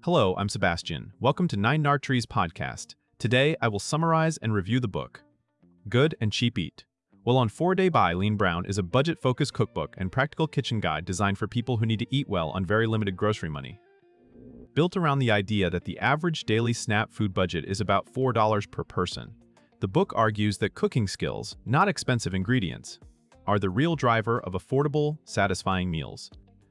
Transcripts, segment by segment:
Hello, I'm Sebastian. Welcome to Nine Nar Trees podcast. Today, I will summarize and review the book, Good and Cheap Eat. Well On 4-Day by Lean Brown is a budget-focused cookbook and practical kitchen guide designed for people who need to eat well on very limited grocery money. Built around the idea that the average daily SNAP food budget is about $4 per person, the book argues that cooking skills, not expensive ingredients, are the real driver of affordable, satisfying meals.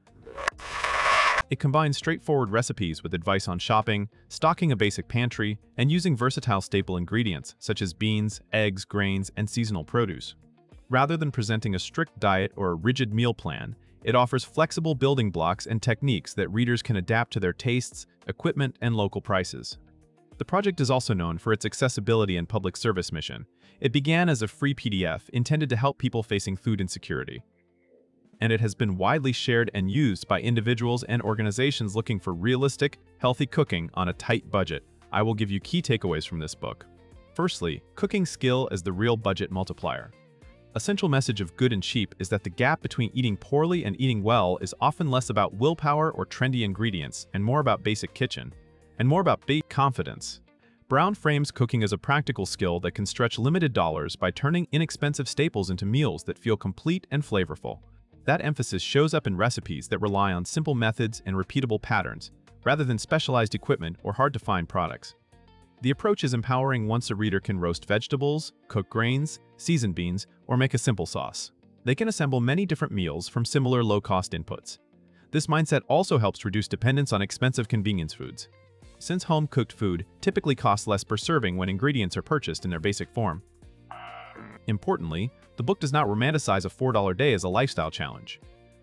It combines straightforward recipes with advice on shopping, stocking a basic pantry, and using versatile staple ingredients such as beans, eggs, grains, and seasonal produce. Rather than presenting a strict diet or a rigid meal plan, it offers flexible building blocks and techniques that readers can adapt to their tastes, equipment, and local prices. The project is also known for its accessibility and public service mission. It began as a free PDF intended to help people facing food insecurity, and it has been widely shared and used by individuals and organizations looking for realistic, healthy cooking on a tight budget. I will give you key takeaways from this book. Firstly, cooking skill as the real budget multiplier. A central message of Good and Cheap is that the gap between eating poorly and eating well is often less about willpower or trendy ingredients and more about basic kitchen, and more about confidence. Brown frames cooking as a practical skill that can stretch limited dollars by turning inexpensive staples into meals that feel complete and flavorful. That emphasis shows up in recipes that rely on simple methods and repeatable patterns, rather than specialized equipment or hard-to-find products. The approach is empowering once a reader can roast vegetables, cook grains, season beans, or make a simple sauce. They can assemble many different meals from similar low-cost inputs. This mindset also helps reduce dependence on expensive convenience foods, since home-cooked food typically costs less per serving when ingredients are purchased in their basic form. Importantly, the book does not romanticize a $4 day as a lifestyle challenge.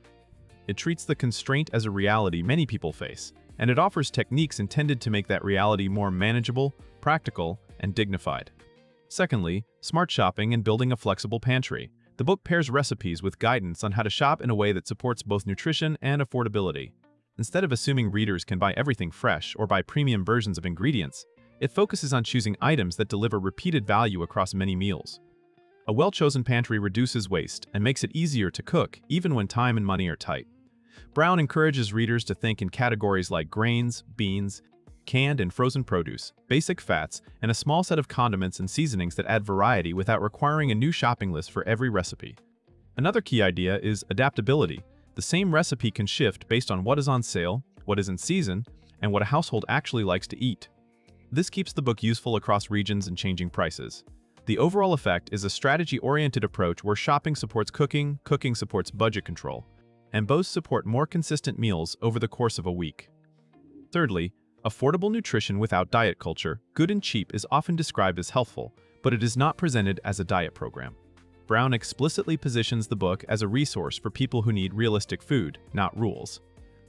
It treats the constraint as a reality many people face, and it offers techniques intended to make that reality more manageable, practical, and dignified. Secondly, smart shopping and building a flexible pantry. The book pairs recipes with guidance on how to shop in a way that supports both nutrition and affordability. Instead of assuming readers can buy everything fresh or buy premium versions of ingredients, it focuses on choosing items that deliver repeated value across many meals. A well-chosen pantry reduces waste and makes it easier to cook, even when time and money are tight. Brown encourages readers to think in categories like grains, beans, canned and frozen produce, basic fats, and a small set of condiments and seasonings that add variety without requiring a new shopping list for every recipe. Another key idea is adaptability. The same recipe can shift based on what is on sale, what is in season, and what a household actually likes to eat. This keeps the book useful across regions and changing prices. The overall effect is a strategy-oriented approach where shopping supports cooking, cooking supports budget control, and both support more consistent meals over the course of a week. Thirdly, affordable nutrition without diet culture. Good and Cheap is often described as healthful, but it is not presented as a diet program. Brown explicitly positions the book as a resource for people who need realistic food, not rules.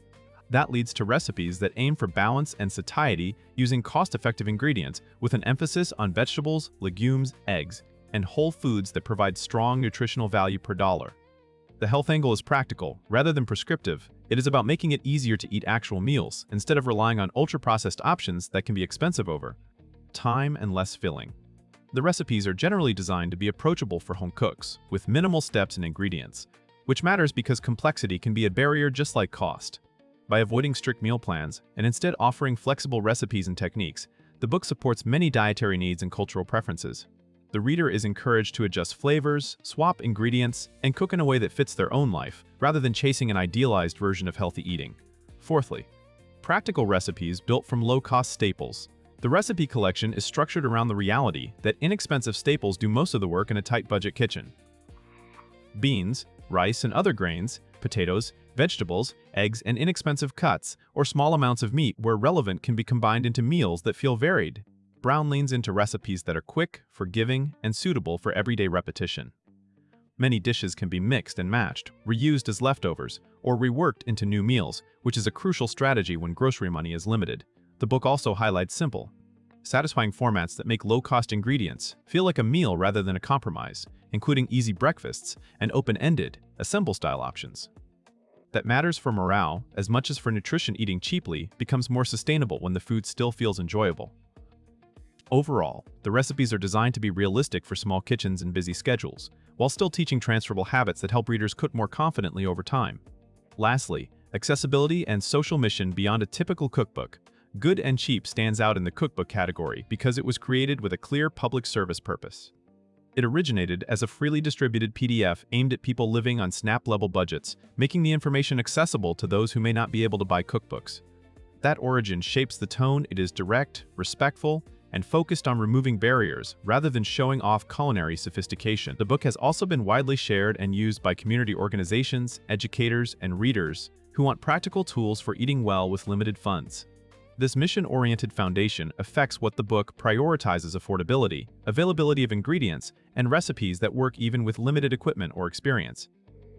That leads to recipes that aim for balance and satiety using cost-effective ingredients with an emphasis on vegetables, legumes, eggs, and whole foods that provide strong nutritional value per dollar. The health angle is practical, rather than prescriptive. It is about making it easier to eat actual meals instead of relying on ultra-processed options that can be expensive over time and less filling. The recipes are generally designed to be approachable for home cooks, with minimal steps and ingredients, which matters because complexity can be a barrier just like cost. By avoiding strict meal plans and instead offering flexible recipes and techniques, the book supports many dietary needs and cultural preferences. The reader is encouraged to adjust flavors, swap ingredients, and cook in a way that fits their own life, rather than chasing an idealized version of healthy eating. Fourthly, practical recipes built from low-cost staples. The recipe collection is structured around the reality that inexpensive staples do most of the work in a tight budget kitchen. Beans, rice, and other grains, potatoes, vegetables, eggs, and inexpensive cuts, or small amounts of meat where relevant can be combined into meals that feel varied. Brown leans into recipes that are quick, forgiving, and suitable for everyday repetition. Many dishes can be mixed and matched, reused as leftovers, or reworked into new meals, which is a crucial strategy when grocery money is limited. The book also highlights simple, satisfying formats that make low-cost ingredients feel like a meal rather than a compromise, including easy breakfasts and open-ended, assemble-style options. That matters for morale as much as for nutrition. Eating cheaply becomes more sustainable when the food still feels enjoyable. Overall, the recipes are designed to be realistic for small kitchens and busy schedules, while still teaching transferable habits that help readers cook more confidently over time. Lastly, accessibility and social mission beyond a typical cookbook. Good and Cheap stands out in the cookbook category because it was created with a clear public service purpose. It originated as a freely distributed PDF aimed at people living on SNAP-level budgets, making the information accessible to those who may not be able to buy cookbooks. That origin shapes the tone. It is direct, respectful, and focused on removing barriers rather than showing off culinary sophistication. The book has also been widely shared and used by community organizations, educators, and readers who want practical tools for eating well with limited funds. This mission-oriented foundation affects what the book prioritizes: affordability, availability of ingredients, and recipes that work even with limited equipment or experience.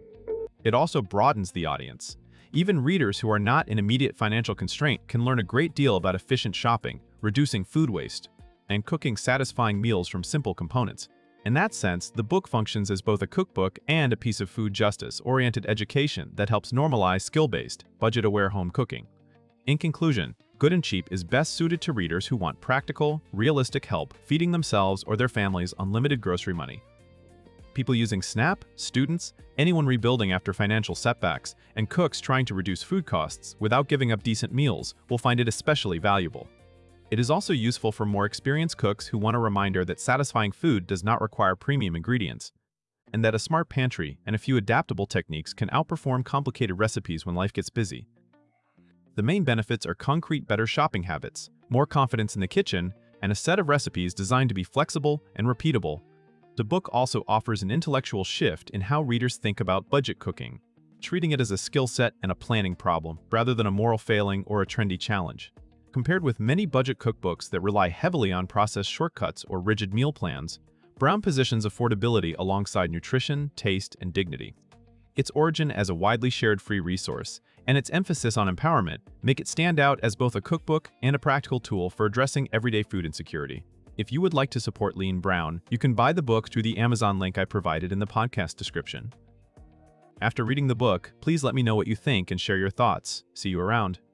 It also broadens the audience. Even readers who are not in immediate financial constraint can learn a great deal about efficient shopping, reducing food waste, and cooking satisfying meals from simple components. In that sense, the book functions as both a cookbook and a piece of food justice-oriented education that helps normalize skill-based, budget-aware home cooking. In conclusion, Good and Cheap is best suited to readers who want practical, realistic help feeding themselves or their families on limited grocery money. People using SNAP, students, anyone rebuilding after financial setbacks, and cooks trying to reduce food costs without giving up decent meals will find it especially valuable. It is also useful for more experienced cooks who want a reminder that satisfying food does not require premium ingredients, and that a smart pantry and a few adaptable techniques can outperform complicated recipes when life gets busy. The main benefits are concrete better shopping habits, more confidence in the kitchen, and a set of recipes designed to be flexible and repeatable. The book also offers an intellectual shift in how readers think about budget cooking, treating it as a skill set and a planning problem rather than a moral failing or a trendy challenge. Compared with many budget cookbooks that rely heavily on processed shortcuts or rigid meal plans, Brown positions affordability alongside nutrition, taste, and dignity. Its origin as a widely shared free resource and its emphasis on empowerment make it stand out as both a cookbook and a practical tool for addressing everyday food insecurity. If you would like to support Lean Brown, you can buy the book through the Amazon link I provided in the podcast description. After reading the book, please let me know what you think and share your thoughts. See you around.